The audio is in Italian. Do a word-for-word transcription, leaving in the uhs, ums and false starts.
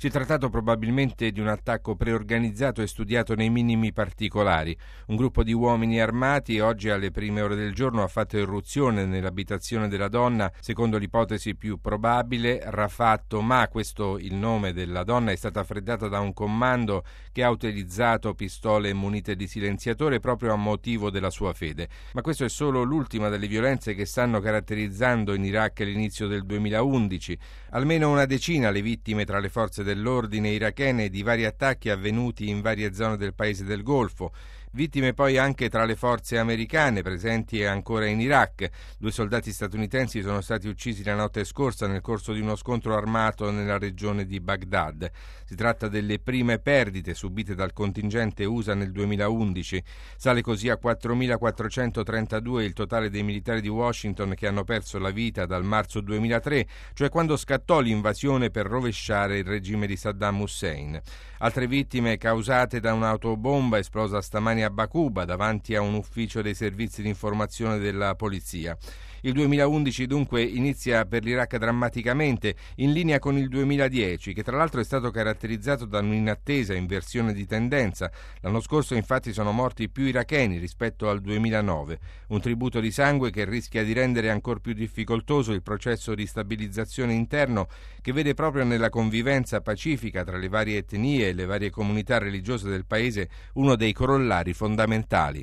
Si è trattato probabilmente di un attacco preorganizzato e studiato nei minimi particolari. Un gruppo di uomini armati oggi alle prime ore del giorno ha fatto irruzione nell'abitazione della donna, secondo l'ipotesi più probabile. Rafat Tomà, questo il nome della donna, è stata freddata da un comando che ha utilizzato pistole munite di silenziatore proprio a motivo della sua fede. Ma questo è solo l'ultima delle violenze che stanno caratterizzando in Iraq l'inizio del duemilaundici. Almeno una decina le vittime tra le forze dell'ordine irachene di vari attacchi avvenuti in varie zone del paese del Golfo. Vittime poi anche tra le forze americane presenti ancora in Iraq. Due soldati statunitensi sono stati uccisi la notte scorsa nel corso di uno scontro armato nella regione di Baghdad. Si tratta delle prime perdite subite dal contingente U S A nel duemilaundici. Sale così a quattromilaquattrocentotrentadue il totale dei militari di Washington che hanno perso la vita dal marzo duemilatré, cioè quando scattò l'invasione per rovesciare il regime di Saddam Hussein. Altre vittime causate da un'autobomba esplosa stamani a Baquba davanti a un ufficio dei servizi di informazione della polizia. Il duemilaundici dunque inizia per l'Iraq drammaticamente, in linea con il duemiladieci, che tra l'altro è stato caratterizzato da un'inattesa inversione di tendenza. L'anno scorso infatti sono morti più iracheni rispetto al duemilanove, un tributo di sangue che rischia di rendere ancor più difficoltoso il processo di stabilizzazione interno, che vede proprio nella convivenza pacifica tra le varie etnie e le varie comunità religiose del paese uno dei corollari fondamentali.